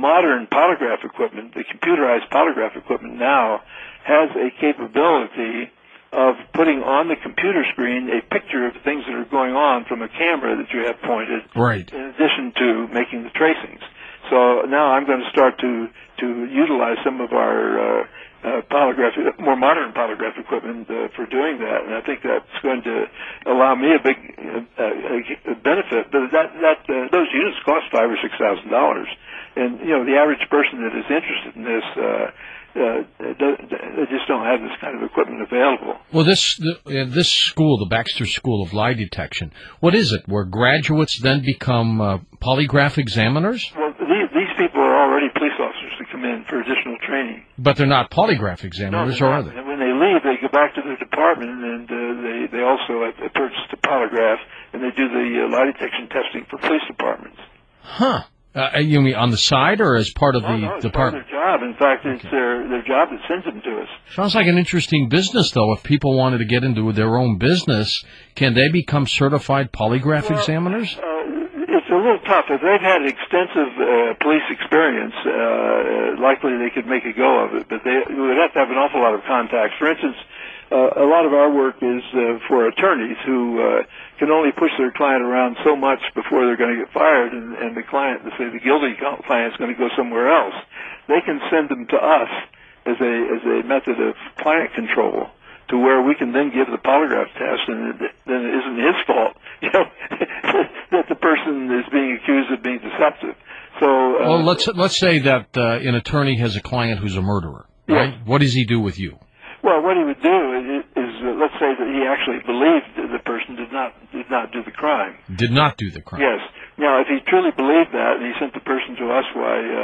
modern polygraph equipment, the computerized polygraph equipment now, has a capability of putting on the computer screen a picture of things that are going on from a camera that you have pointed, right, in addition to making the tracings. So now I'm going to start to utilize some of our more modern polygraph equipment for doing that, and I think that's going to allow me a big benefit. But those units cost $5,000 or $6,000, and the average person that is interested in this. They just don't have this kind of equipment available. Well, this school, the Baxter School of Lie Detection, what is it, where graduates then become polygraph examiners? Well, these people are already police officers that come in for additional training. But they're not polygraph examiners, or are they? And when they leave, they go back to their department, and they also have purchased a polygraph, and they do the lie detection testing for police departments. Huh. You mean on the side or as part of the department? It's part of their job. In fact, it's their job that sends them to us. Sounds like an interesting business, though. If people wanted to get into their own business, can they become certified polygraph examiners? It's a little tough. If they've had extensive police experience, likely they could make a go of it, but they would have to have an awful lot of contacts. For instance, a lot of our work is for attorneys who can only push their client around so much before they're going to get fired, and the client, say the guilty client, is going to go somewhere else. They can send them to us as a method of client control, to where we can then give the polygraph test, and then it isn't his fault, that the person is being accused of being deceptive. So, well, let's say that an attorney has a client who's a murderer, right? Yes. What does he do with you? Well, what he would do is let's say that he actually believed the person did not do the crime. Did not do the crime. Yes. Now, if he truly believed that, and he sent the person to us,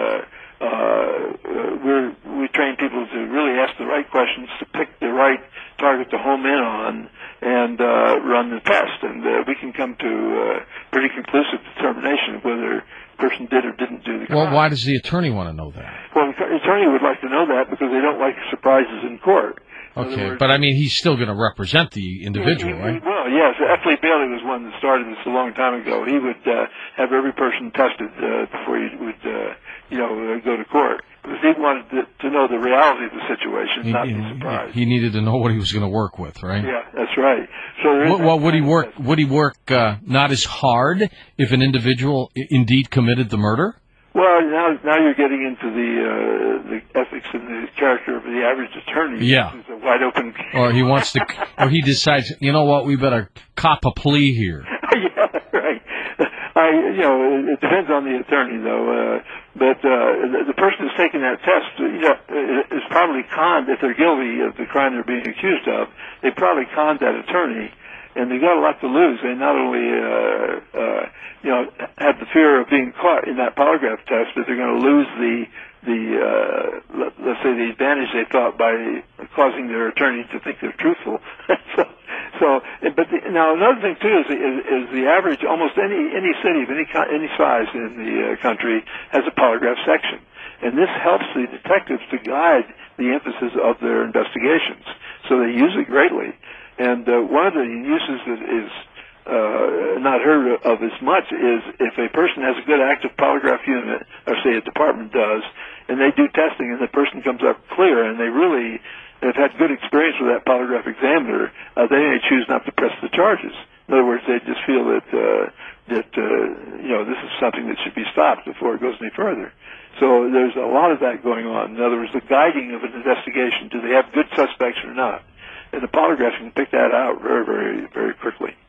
we train people to really ask the right questions, to pick the right target to home in on, and run the test, and we can come to a pretty conclusive determination of whether the person did or didn't do the crime. Well, why does the attorney want to know that? Well, the attorney would like to know that because they don't like surprises in court. Okay, but I mean, he's still going to represent the individual, right? Well, yes. F. Lee Bailey was one that started this a long time ago. He would have every person tested before he would, go to court, because he wanted to know the reality of the situation, not be surprised. He needed to know what he was going to work with, right? Yeah, that's right. So, would he work? Would he work not as hard if an individual indeed committed the murder? Well, now you're getting into the ethics and the character of the average attorney. Yeah. It's a wide open. Or he wants to, or he decides, you know what, we better cop a plea here. Yeah, right. It depends on the attorney, though. But the person who's taking that test, is probably conned. If they're guilty of the crime they're being accused of, they probably conned that attorney. And they've got a lot to lose. They not only, have the fear of being caught in that polygraph test, but they're going to lose let's say, the advantage they thought by causing their attorney to think they're truthful. Now another thing too is the average. Almost any city of any size in the country has a polygraph section, and this helps the detectives to guide the emphasis of their investigations. So they use it greatly. And one of the uses that is not heard of as much is if a person has a good active polygraph unit, or say a department does, and they do testing and the person comes up clear and they really have had good experience with that polygraph examiner, they may choose not to press the charges. In other words, they just feel that this is something that should be stopped before it goes any further. So there's a lot of that going on. In other words, the guiding of an investigation. Do they have good suspects or not? And the polygraph can pick that out very, very, very quickly.